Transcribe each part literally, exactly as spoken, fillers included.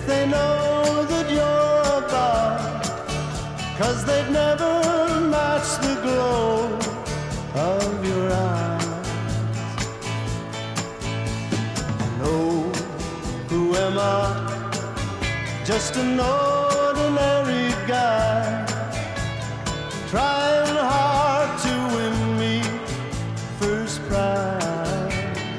they know that you're about, 'cause they'd never match the glow of your eyes. Oh, who am I? Just an ordinary guy, trying hard to win me first prize.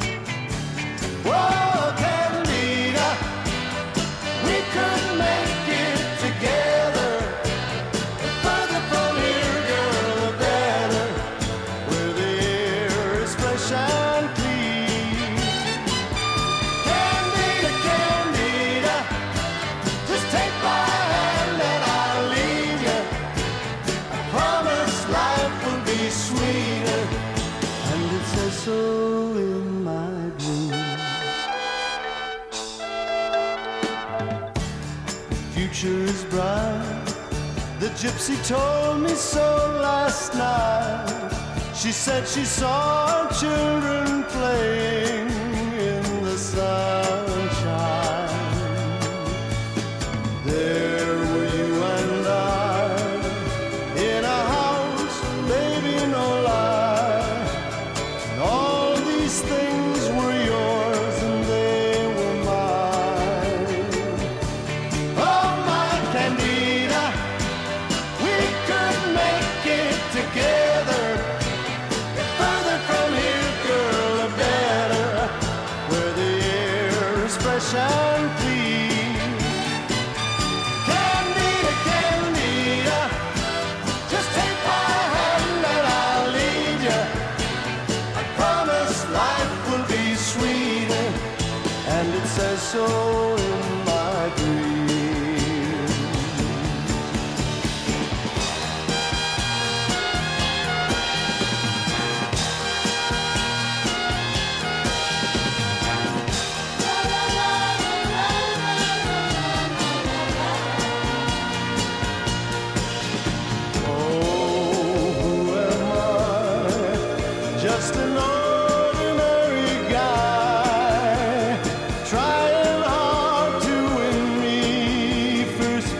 Whoa, Candida, we could make it together. Further from here, girl, the better, where the air is fresh and clean. Candida, Candida, just take my hand and I'll lead you. I promise life will be sweeter, and it says so in my dreams. Future is bright, the gypsy told me so last night. She said she saw children playing in the sunshine. There were you and I, in a house, baby, no lie. And all these things were yours and they were mine. Oh, my Candida, we could make it together. Further from here, girl, the better, where the air is fresh and clean. Candida, Candida, just take my hand and I'll lead you. I promise life will be sweeter, and it says so in my dreams. Just an ordinary guy, trying hard to win me first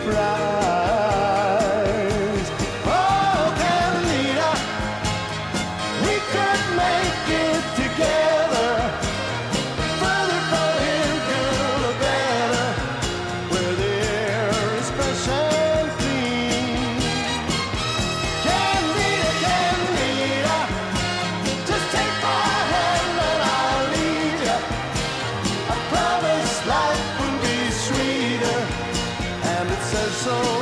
prize. Oh, Candida, we could make it together. Further from here, girl, the better, where the air is fresh and clean. Candida, Candida, just take my hand and I'll lead you. I promise life will be sweeter, and it says so